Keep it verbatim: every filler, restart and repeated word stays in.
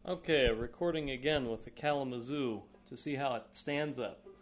Okay, recording again with the Kalamazoo to see how it stands up.